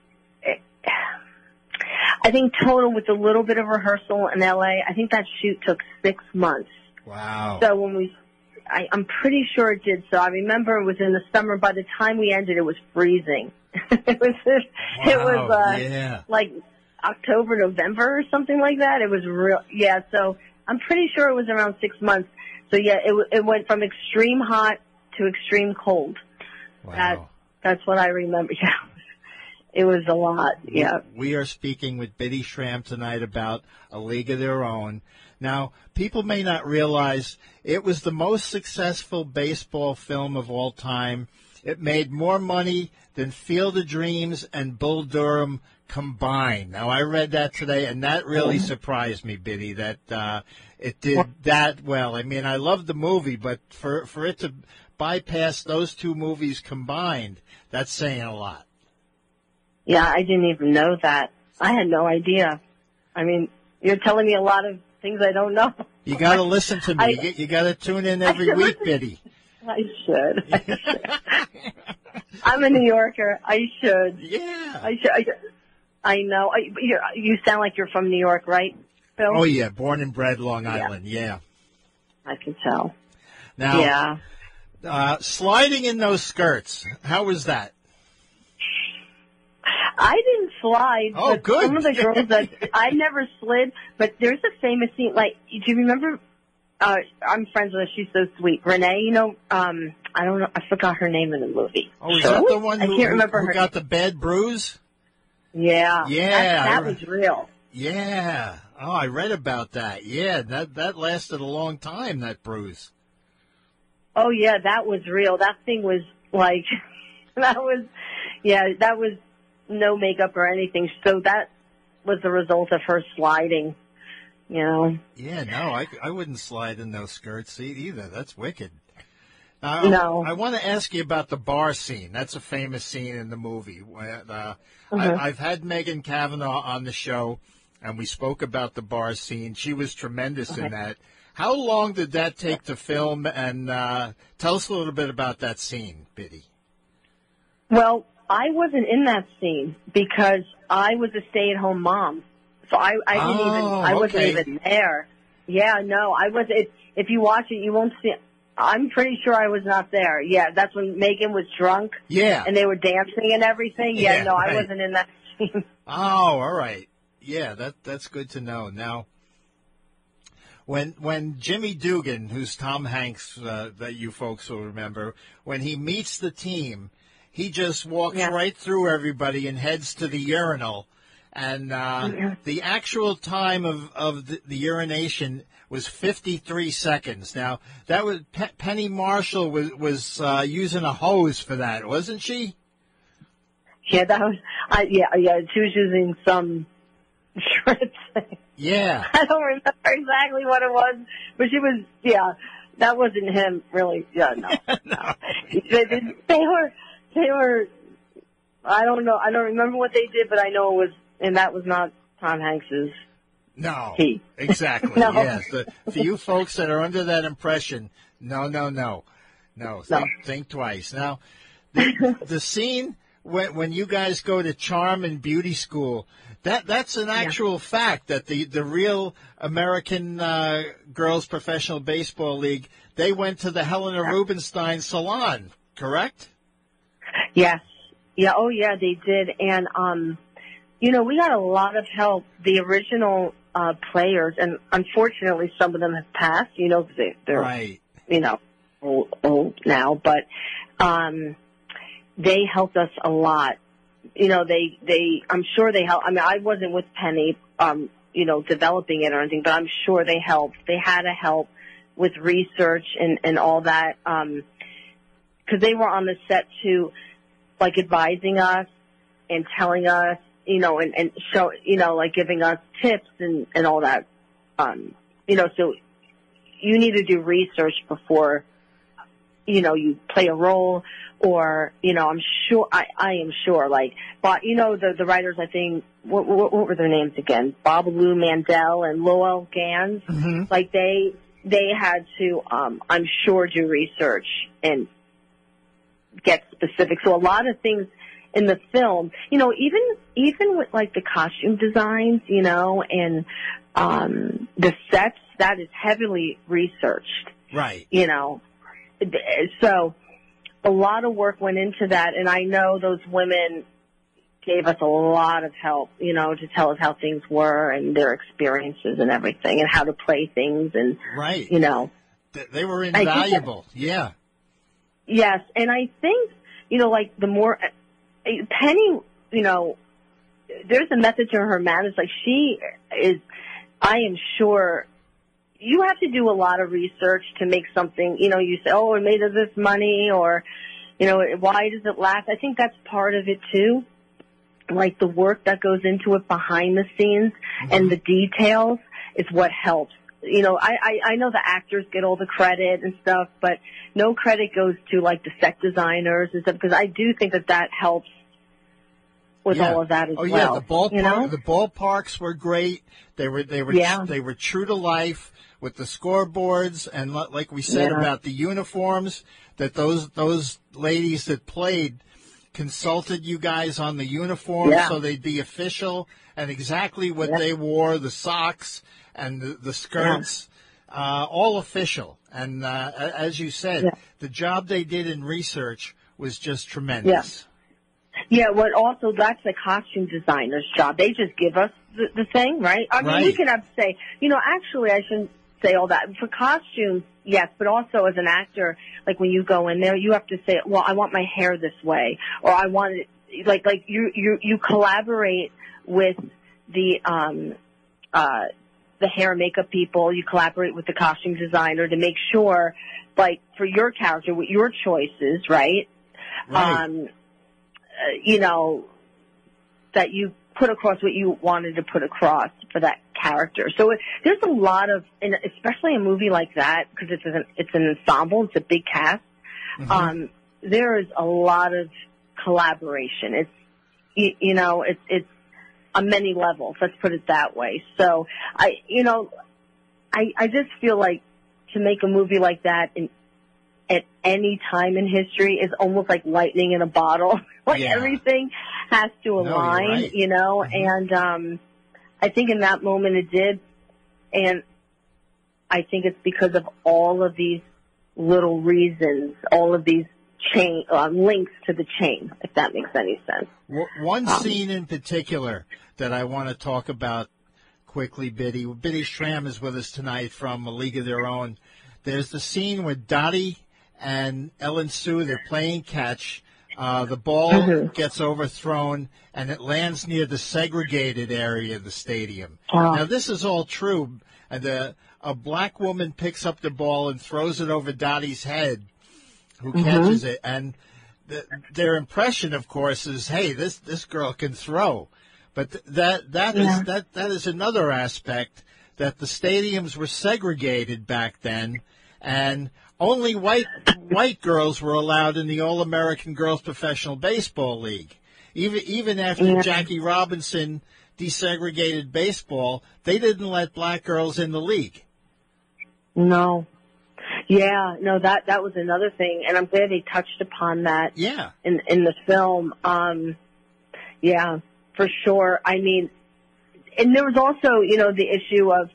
I think total with a little bit of rehearsal in L A, I think that shoot took six months. Wow. So when we, I, I'm pretty sure it did. So I remember it was in the summer. By the time we ended, it was freezing. it was, it Wow, was uh, yeah. like October, November or something like that. It was real. Yeah. So I'm pretty sure it was around six months. So yeah, it it went from extreme hot to extreme cold. Wow. That that's what I remember. Yeah. It was a lot, yeah. We are speaking with Biddy Schramm tonight about A League of Their Own. Now, people may not realize it was the most successful baseball film of all time. It made more money than Field of Dreams and Bull Durham combined. Now, I read that today, and that really surprised me, Biddy, that uh, it did that well. I mean, I love the movie, but for, for it to bypass those two movies combined, that's saying a lot. Yeah, I didn't even know that. I had no idea. I mean, you're telling me a lot of things I don't know. You got to listen to me. I, you you got to tune in every week, Biddy. I should. I should. I'm a New Yorker. I should. Yeah. I should. I, I know. I, you're, you sound like you're from New York, right, Phil? Oh, yeah. Born and bred Long Island. Yeah. I can tell. Now, yeah. uh, sliding in those skirts, how was that? I didn't slide. Oh, but good. Some of the girls that I never slid, but there's a famous scene. Like, do you remember? Uh, I'm friends with her. She's so sweet. Renee, you know, um, I don't know. I forgot her name in the movie. Oh, is so, that the one I who, can't remember who her got the bad bruise? Yeah. Yeah, That, I that re- was real. Yeah. Oh, I read about that. Yeah, that that lasted a long time, that bruise. Oh, yeah, that was real. That thing was like, that was, yeah, that was no makeup or anything. So that was the result of her sliding, you know. Yeah, no, I, I wouldn't slide in those skirts e- either. That's wicked. Now, No. I, I want to ask you about the bar scene. That's a famous scene in the movie. Where, Uh, Mhm. I, I've had Megan Kavanaugh on the show, and we spoke about the bar scene. She was tremendous in that. How long did that take to film? And uh, tell us a little bit about that scene, Biddy. Well, I wasn't in that scene because I was a stay-at-home mom. So I, I didn't Oh, even, I wasn't okay. even there. Yeah, no, I was, if, if you watch it, you won't see, I'm pretty sure I was not there. Yeah, that's when Megan was drunk. Yeah. And they were dancing and everything. Yeah, Yeah, no, right. I wasn't in that scene. Oh, all right. Yeah, that that's good to know. Now, when when Jimmy Dugan, who's Tom Hanks, uh, that you folks will remember, when he meets the team, he just walks Yeah. right through everybody and heads to the urinal. And uh, Yeah. the actual time of, of the, the urination was fifty-three seconds. Now, that was Pe- Penny Marshall was, was uh, using a hose for that, wasn't she? Yeah, that was, I, yeah, yeah, she was using some shred thing. Yeah. I don't remember exactly what it was, but she was, yeah, that wasn't him, really. Yeah, no. No. They, they, they were, they were, I don't know, I don't remember what they did, but I know it was, and that was not Tom Hanks's. No, He. exactly. No. Yes, the, for you folks that are under that impression, no, no, no, no. Think, think twice. Now, the, the scene when when you guys go to Charm and Beauty School, that that's an actual fact that the the real American uh, Girls Professional Baseball League, they went to the Helena Rubinstein salon, correct? Yes. Yeah, oh yeah, they did. And, um, you know, we got a lot of help. The original uh, players, and unfortunately some of them have passed, you know, 'cause they, they're, Right. you know, old, old now, but um, they helped us a lot. You know, they, they, I'm sure they helped. I mean, I wasn't with Penny, um, you know, developing it or anything, but I'm sure they helped. They had to help with research and, and all that, um, 'cause they were on the set too, like advising us and telling us, you know, and, and show, you know, like giving us tips and, and all that. Um, you know, so you need to do research before, you know, you play a role, or, you know, I'm sure, I, I am sure, like, but, you know, the, the writers, I think, what, what, what were their names again? Babalu Mandel and Lowell Gans. Mm-hmm. Like, they, they had to, um, I'm sure, do research and get specific. So a lot of things in the film, you know, even, even with, like, the costume designs, you know, and, um, the sets, that is heavily researched. Right. You know, so a lot of work went into that, and I know those women gave us a lot of help, you know, to tell us how things were and their experiences and everything, and how to play things, and right, you know, they were invaluable. That, yeah. Yes, and I think, you know, like the more Penny, you know, there's a method to her madness. Like, she is, I am sure. You have to do a lot of research to make something, you know, you say, oh, it made us this money, or, you know, why does it last? I think that's part of it, too. Like, the work that goes into it behind the scenes, mm-hmm. and the details is what helps. You know, I, I, I know the actors get all the credit and stuff, but no credit goes to, like, the set designers and stuff, because I do think that that helps with yeah. all of that as oh, well. Oh, yeah, the ballpark, you know? the ballparks were great. They were, they were, yeah. they were true to life. With the scoreboards, and like we said, yeah. about the uniforms, that those those ladies that played consulted you guys on the uniforms, yeah. so they'd be official, and exactly what yeah. they wore, the socks and the, the skirts, yeah. uh, all official. And uh, as you said, yeah. the job they did in research was just tremendous. Yeah, yeah, well, also, that's the costume designer's job. They just give us the, the thing, right? I mean, right. we can have to say, you know, actually, I shouldn't say all that. For costumes, yes, but also as an actor, like when you go in there, you have to say, well, I want my hair this way, or I want it, like, like you, you, you collaborate with the, um, uh, the hair and makeup people, you collaborate with the costume designer to make sure, like, for your character, with your choices, right? Right. Um, uh, you know, that you put across what you wanted to put across for that character. So it, there's a lot of, and especially a movie like that, because it's an, it's an ensemble, it's a big cast. Mm-hmm. Um, there is a lot of collaboration. It's, you, you know, it's, it's on many levels. Let's put it that way. So I, you know, I, I just feel like to make a movie like that in, at any time in history is almost like lightning in a bottle. Like, yeah. everything has to align, no, right. you know, mm-hmm. and, um, I think in that moment it did, and I think it's because of all of these little reasons, all of these chain uh, links to the chain, if that makes any sense. One um, scene in particular that I want to talk about quickly, Biddy. Biddy Schramm is with us tonight from A League of Their Own. There's the scene where Dottie and Ellen Sue, they're playing catch. Uh, the ball mm-hmm. gets overthrown, and it lands near the segregated area of the stadium. Wow. Now, this is all true. And the, a black woman picks up the ball and throws it over Dottie's head, who mm-hmm. catches it. And the, their impression, of course, is, hey, this, this girl can throw. But th- that that yeah. is that that is another aspect, that the stadiums were segregated back then, and only white white girls were allowed in the All-American Girls Professional Baseball League. Even even after yeah. Jackie Robinson desegregated baseball, they didn't let black girls in the league. No. Yeah, no, that that was another thing, and I'm glad they touched upon that yeah. in in the film. Um, yeah, for sure. I mean, and there was also, you know, the issue of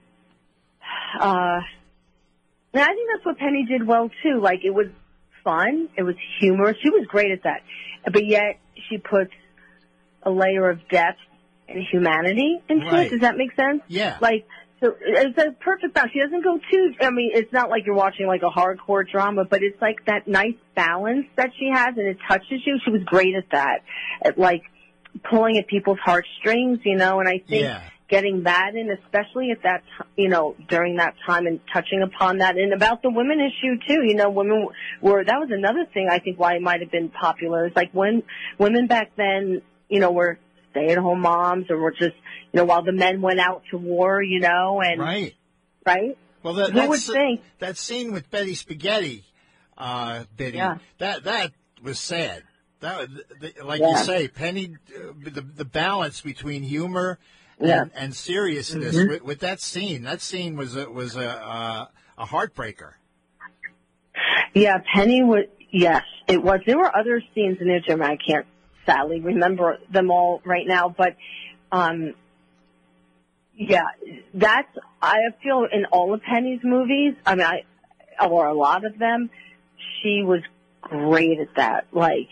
uh and I think that's what Penny did well, too. Like, it was fun. It was humorous. She was great at that. But yet, she puts a layer of depth and humanity into right. it. Does that make sense? Yeah. Like, so it's a perfect balance. She doesn't go too, I mean, it's not like you're watching, like, a hardcore drama, but it's like that nice balance that she has, and it touches you. She was great at that. At, like, pulling at people's heartstrings, you know, and I think... Yeah. Getting that in, especially at that, you know, during that time, and touching upon that, and about the women issue too. You know, women were, that was another thing I think why it might have been popular. It's like when women back then, you know, were stay-at-home moms or were just, you know, while the men went out to war, you know, and Right. right. Well, that, Who would that's, think? that scene with Betty Spaghetti, uh, Biddy, Yeah. that that was sad. That, the, like Yeah. you say, Penny, uh, the the balance between humor and, Yeah. and seriousness Mhm. with, with that scene. That scene was a, was a uh, a heartbreaker. Yeah, Penny was. Yes, it was. There were other scenes in there, Jim. I can't sadly remember them all right now, but um, yeah, that's. I feel in all of Penny's movies. I mean, I or a lot of them, she was great at that. Like,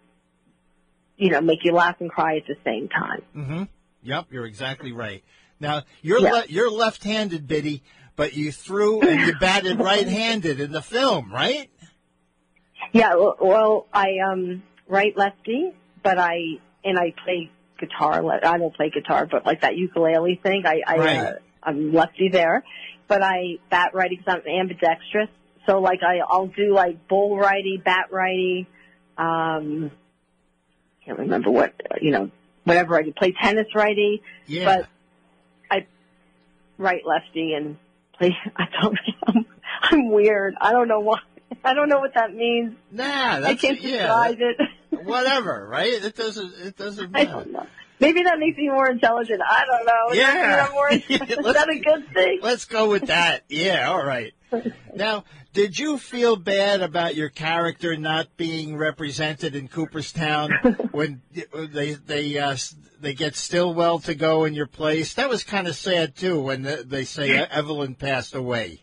you know, make you laugh and cry at the same time. Mm-hmm. Yep, you're exactly right. Now you're Yeah. le- you're left-handed, Biddy, but you threw and you batted right-handed in the film, right? Yeah, well, well I um right lefty, but I and I play guitar. le- I don't play guitar, but like that ukulele thing, I, I Right. uh, I'm lefty there, but I bat righty because I'm ambidextrous. So like I I'll do like bull righty, bat righty. Um, can't remember what you know whatever I do. Play tennis righty, Yeah. but I right lefty and play. I don't. I'm, I'm weird. I don't know why. I don't know what that means. nah, I that's can't yeah. describe it. that- whatever, right? It doesn't. It doesn't I matter. don't know. Maybe that makes me more intelligent. I don't know. Does that mean Yeah. I'm more, is Let's- that a good thing? Let's go with that. Yeah, all right. Now, did you feel bad about your character not being represented in Cooperstown when they they uh, they get Stillwell to go in your place? That was kind of sad too when they say Evelyn passed away.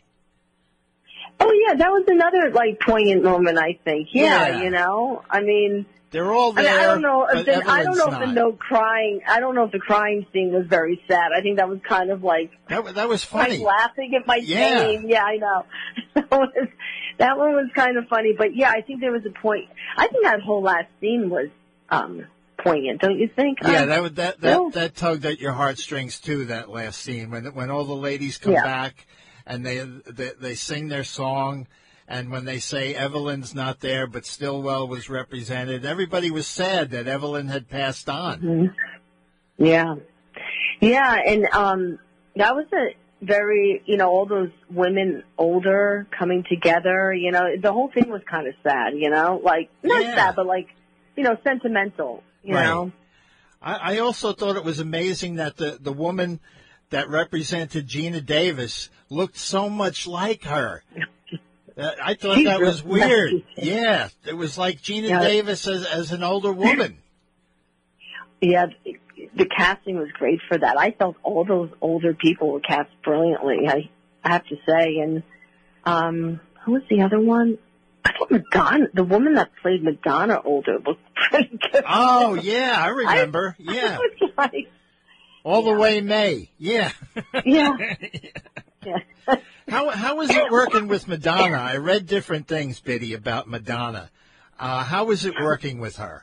Oh yeah, that was another like poignant moment. I think. Yeah, Yeah. you know. I mean, They're all I, there. mean, I don't know if but the, I don't Evelyn's know if the not. no crying. I don't know if the crying scene was very sad. I think that was kind of like That, wa- that was like funny. laughing at my Yeah. name. Yeah, I know. That was that one was kind of funny, but yeah, I think there was a point. I think that whole last scene was um poignant. Don't you think? Yeah, Um, that would that that, Bill? that tugged at your heartstrings too. That last scene when when all the ladies come Yeah. back and they, they they sing their song, and when they say Evelyn's not there but Stillwell was represented, everybody was sad that Evelyn had passed on. Mhm. Yeah. Yeah, and um that was a very, you know, all those women older coming together, you know, the whole thing was kind of sad, you know, like, not Yeah. sad, but like, you know, sentimental, you Right. know. I, I also thought it was amazing that the the woman that represented Gina Davis looked so much like her. Uh, I thought She's that was really weird. nice. Yeah, it was like Gina Yeah. Davis as as an older woman. Yeah, the casting was great for that. I felt all those older people were cast brilliantly, I, I have to say. And um who was the other one? I thought Madonna, the woman that played Madonna older, looked pretty good. Oh yeah, I remember. I yeah, was like, all the yeah. way May. Yeah. yeah. yeah. how how was it working with Madonna? I read different things, Biddy, about Madonna. Uh, how was it working with her?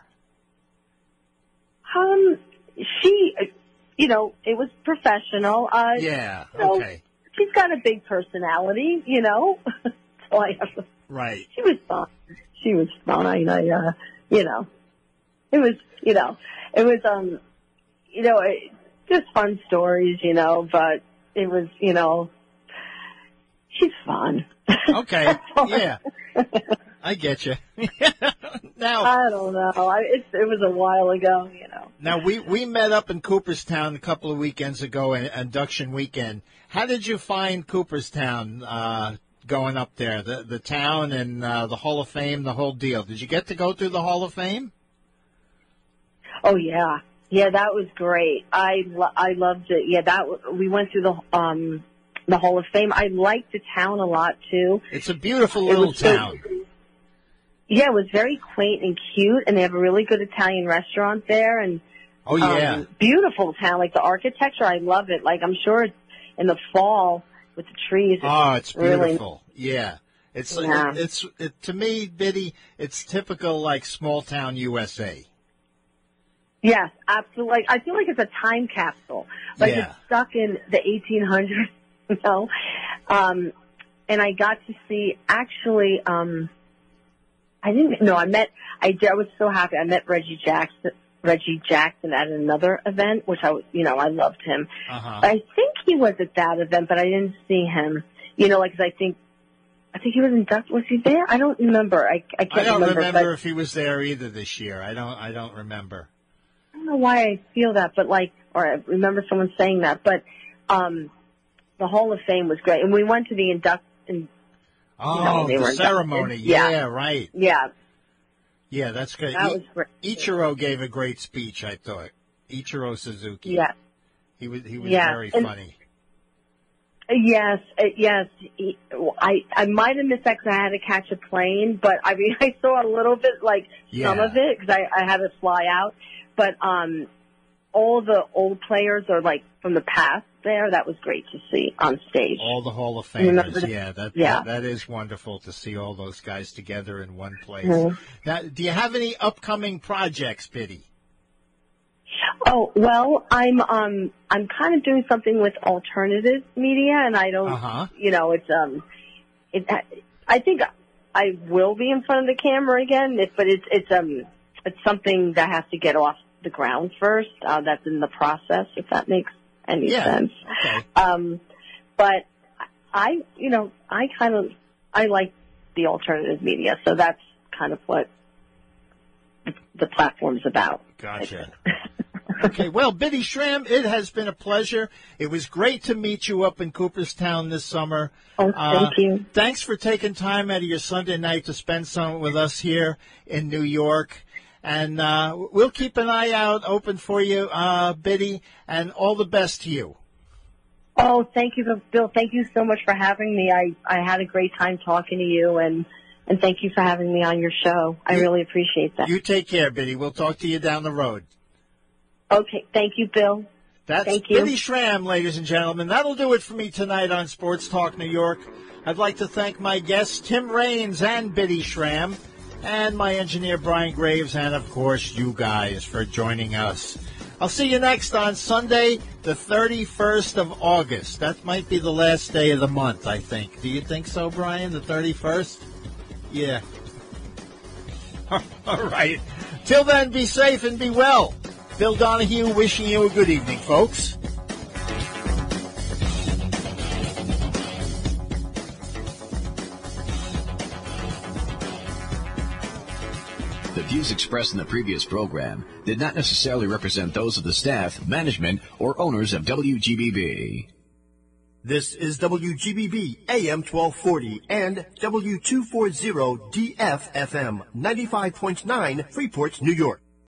Um, she, you know, it was professional. Uh, Yeah. so Okay. she's got a big personality, you know. So I have to, Right. she was fun. She was fine. I, uh, you know, it was, you know, it was, um, you know, it, just fun stories, you know, but it was, you know, she's fun. Okay. Yeah. I get you. now, I don't know. I, it, it was a while ago, you know. now we, we met up in Cooperstown a couple of weekends ago, in induction weekend. How did you find Cooperstown uh, going up there, the the town and uh, the Hall of Fame, the whole deal? Did you get to go through the Hall of Fame? Oh yeah, yeah, that was great. I lo- I loved it. Yeah, that w- we went through the um the Hall of Fame. I liked the town a lot too. It's a beautiful It little was so- town. Yeah, it was very quaint and cute, and they have a really good Italian restaurant there, and Oh yeah. um, beautiful town. Like the architecture, I love it. Like I'm sure it's in the fall with the trees. Oh, it's really- beautiful. Yeah. It's Yeah. it, it's it, to me, Biddy. It's typical like small town U S A. Yes, absolutely. Like, I feel like it's a time capsule. Like Yeah. it's stuck in the eighteen hundreds, you know. Um, and I got to see actually. Um, I didn't. No, I met. I, I was so happy. I met Reggie Jackson. Reggie Jackson at another event, which I was, you know, I loved him. Uh-huh. I think he was at that event, but I didn't see him. You know, like, 'cause I think, I think he was inducted. Was he there? I don't remember. I, I can't I don't remember. remember but if he was there either this year. I don't. I don't remember. I don't know why I feel that, but like, or I remember someone saying that. But um, the Hall of Fame was great, and we went to the induction. Oh, you know, they the were ceremony. Yeah. yeah, right. Yeah, Yeah, that's good. that I- was great. Ichiro gave a great speech, I thought. Ichiro Suzuki. Yeah. He was he was Yeah, very and- funny. Yes, uh, yes. He, I I might have missed that because I had to catch a plane, but I mean I saw a little bit, like some Yeah. of it, because I, I had to fly out. But um, all the old players are like from the past there. That was great to see on stage. All the Hall of Remember Famers. the- Yeah, that, yeah. that that is wonderful to see all those guys together in one place. Mhm. Now, do you have any upcoming projects, Biddy? Oh well, I'm um I'm kind of doing something with alternative media, and I don't, Uh-huh. you know, it's um, it I think I will be in front of the camera again, it, but it's it's um it's something that has to get off the ground first. Uh, that's in the process, if that makes any Yeah. sense. Okay. Um, but I, you know, I kind of I like the alternative media, so that's kind of what the platform's about. Gotcha. Okay, well, Biddy Schramm, it has been a pleasure. It was great to meet you up in Cooperstown this summer. Oh, thank you. Thanks for taking time out of your Sunday night to spend some with us here in New York. And uh, we'll keep an eye out open for you, uh, Biddy, and all the best to you. Oh, thank you, Bill. Thank you so much for having me. I, I had a great time talking to you, and, and thank you for having me on your show. I You- really appreciate that. You take care, Biddy. We'll talk to you down the road. Okay, thank you, Bill. That's Thank you. Biddy Schramm, ladies and gentlemen. That'll do it for me tonight on Sports Talk New York. I'd like to thank my guests, Tim Raines and Biddy Schramm, and my engineer, Brian Graves, and, of course, you guys for joining us. I'll see you next on Sunday, the thirty-first of August. That might be the last day of the month, I think. Do you think so, Brian, the thirty-first? Yeah. All right. Till then, be safe and be well. Bill Donahue wishing you a good evening, folks. The views expressed in the previous program did not necessarily represent those of the staff, management, or owners of W G B B. This is W G B B A M twelve forty and W two forty D F F M ninety-five point nine Freeport, New York.